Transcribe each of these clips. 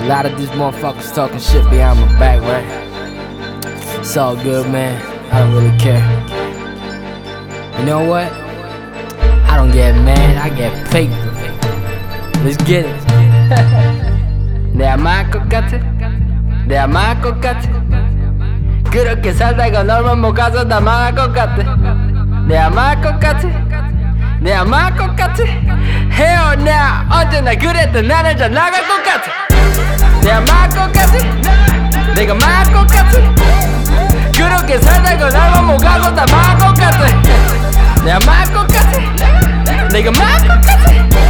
A lot of these motherfuckers talking shit behind my back, right? It's all good, man. I don't really care. You know what? I don't get mad, I get paper. Let's get it. 내가 망할 것 같아. 내가 망할 것 같아. 그렇게 살다가 널만 못 가서 다 망할 것 같아. 내가 망할 것 같아. 내가 망할 것 같아. 헤어나 언제나 그랬던 나는 잘 나갈 것 같아. 내가 망할 것 같아. 내가 망할 것 같아. 그렇게 살다가 널만 못 가서 다 망할 것 같아. 내가 망할 것 같아. 내가 망할 것 같아.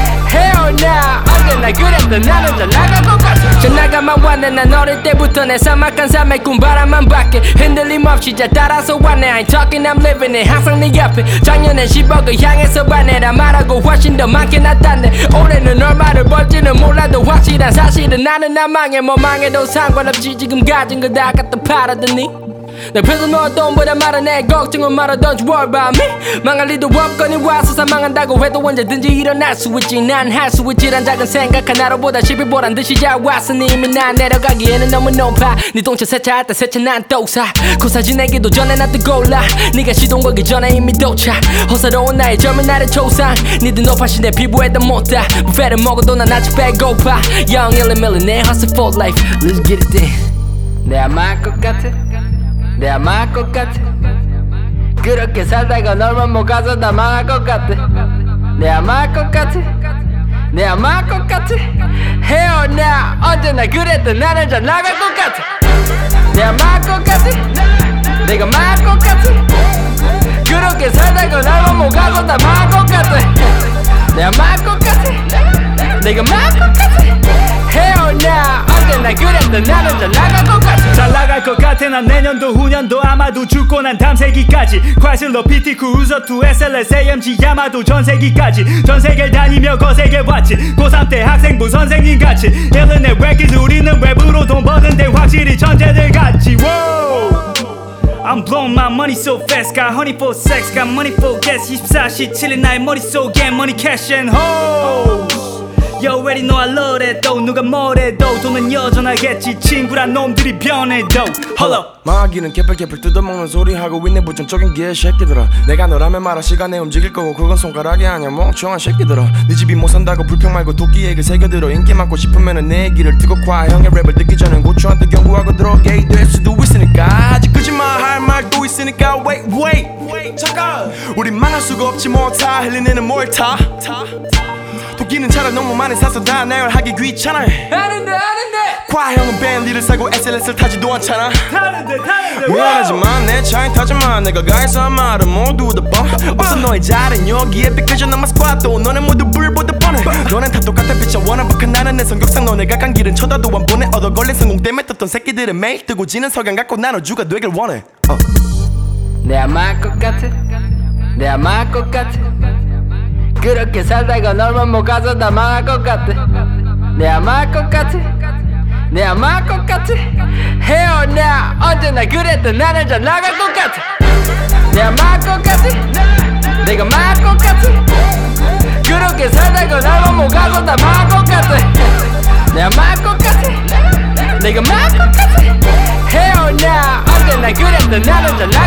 헤어나 언제나 그랬던 나는 잘 나갈 것 같아. 잘 나가만 왔네. 난 어릴 때부터 내 사막한 삶의 꿈바람만 밖에 흔들림 없이 잘 따라서 왔네. I ain't talking I'm living it. 항상 네 옆에 작년엔 10억을 향해서 반해라 말하고 훨씬 더 많게 나타내. 올해는 얼마를 벌지는 몰라도 확실한 사실은 나는 안 망해. 뭐 망해도 상관없지 지금 가진 거 다 갖다 팔아드니. 내 표정 너 돈보다 많아. 내 걱정은 말아 don't you worry about me. 망할 리도 없거니 와서 사망한다고 해도 언제든지 일어날 수 있지. 난 할 수 있지란 작은 생각 하나로보다 10일 보란 듯이 잘 왔으니 이미 난 내려가기에는 너무 높아. 네 동체 세차할 때 세차 난 또 사. 고사 지내기도 전에 나 뜨거울라. 네가 시동 걸기 전에 이미 도착. 호사로운 나의 젊은 날의 초상. 니들 높아시 내 피부에다 못다. 뷔페를 먹어도 난 아직 배고파. Young 1-1 내 hustle for life. Let's get it then. 내가 망할 것 같아. 내가 망할 것 같아. 그렇게 살다가 널만 못 가서 다 망할 것 같아. 내가 망할 것 같아. 내가 망할 것 같아. 헤어나 언제나 그랬던 나는 잘 나갈 것 같아. 내가 망할 것 같아. 내가 망할 것 같아. 그렇게 살다가 널만 못 가서 다 망할 것 같아. 내가 망할 것 같아. 내가 망할 것 같아. 헤어나 언제나 그랬던 나는 잘 나갈 것 같아. 잘 나갈 것 같아. 난 내년도 후년도 아마도 죽고 난 다음 세기까지 크라이슬러 PT 쿠르저 2 SLS AMG 야마도 전세기까지 전세계를 다니며 거세게봤지. 고3 때 학생부 선생님같이 일른의 랩기즈 우리는 랩으로 돈 버는데 확실히 천재들 같지. Whoa. I'm blowing my money so fast. Got honey for sex, got money for gas. 24시 7일 나의 머릿속에 money cash and hoes. You already know I love that though. 누가 뭐래도 돈은 여전하겠지. 친구란 놈들이 변해도 Hold up. 망하기는 개뿔개뿔 뜯어먹는 소리 하고 있네 부정적인 개새끼들아. 내가 너라면 말아 시간에 움직일 거고 그건 손가락이 아니야 멍청한 새끼들아. 네 집이 못 산다고 불평 말고 도끼에 그 새겨들어. 인기 많고 싶으면은 내 얘기를 듣고 과. 형의 랩을 듣기 전엔 고추한테 경고하고 들어. 게이 될 수도 있으니까 아직 거짓말할 말도 있으니까 wait 잠깐. 우린 망할 수가 없지 뭐 타. 헬리네는 뭘 타. 도끼는 차를 너무 많이 사서 다 나열하기 귀찮아. 아는데 과 형은 벤리를 사고 SLS를 타지도 않잖아. 타는데 미안하지만 내 차에 타지만 내가 가해서 한 말은 모두 다 뻔. 없어 너의 자리는 여기에 비켜져 남아 스쿼트. 너네 모두 불보다 뻔해. 너넨 다 똑같아 빛이 원한박한 나는 내 성격상 너네가 간 길은 쳐다도 안 보내. 얻어 걸린 성공 때문에 떴던 새끼들은 매일 뜨고 지는 석양 갖고 나눠주가 되길 원해. 내가 망할 것 같아. 내가 망할 것 같아. 그렇게 살다가 널만 못 가서 다 망할 것 같아. 내가 망할 것 같아. 내가 망할 것 같아. 헤어나 언제나 그랬던 나는 잘 나갈 것 같아. 내가 망할 것 같아. 내가 망할 것 같아. 그렇게 살다가 널만 못 가서 다 망할 것 같아. 내가 망할 것 같아. 내가 망할 것 같아. 헤어나 언제나 그랬던 나는 잘 나갈 것 같아.